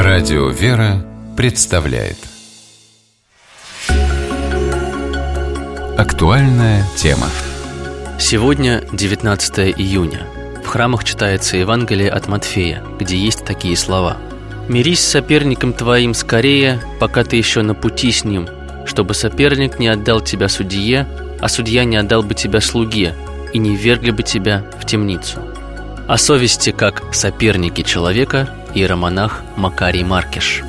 Радио «Вера» представляет актуальная тема. Сегодня 19 июня. В храмах читается Евангелие от Матфея, где есть такие слова: «Мирись с соперником твоим скорее, пока ты еще на пути с ним, чтобы соперник не отдал тебя судье, а судья не отдал бы тебя слуге, и не ввергли бы тебя в темницу». О совести как сопернике человека иеромонах Макарий Маркиш.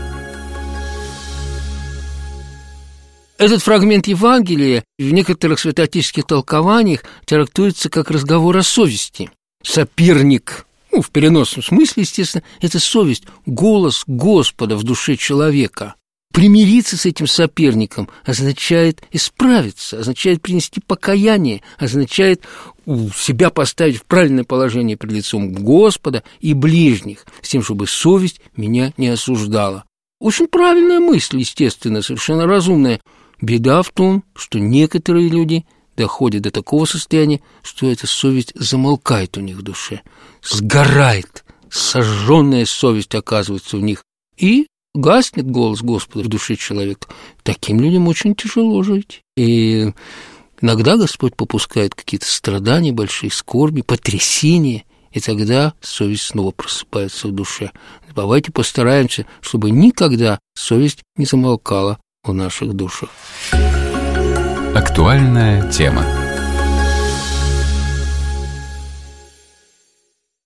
Этот фрагмент Евангелия в некоторых святоотеческих толкованиях трактуется как разговор о совести. Соперник, в переносном смысле, естественно, это совесть, голос Господа в душе человека. Примириться с этим соперником означает исправиться, означает принести покаяние, означает себя поставить в правильное положение перед лицом Господа и ближних, с тем, чтобы совесть меня не осуждала. Очень правильная мысль, естественно, совершенно разумная. Беда в том, что некоторые люди доходят до такого состояния, что эта совесть замолкает у них в душе, сгорает, сожженная совесть оказывается у них, и гаснет голос Господа в душе человека. Таким людям очень тяжело жить. И иногда Господь попускает какие-то страдания, большие скорби, потрясения, и тогда совесть снова просыпается в душе. Давайте постараемся, чтобы никогда совесть не замолкала в наших душах. Актуальная тема.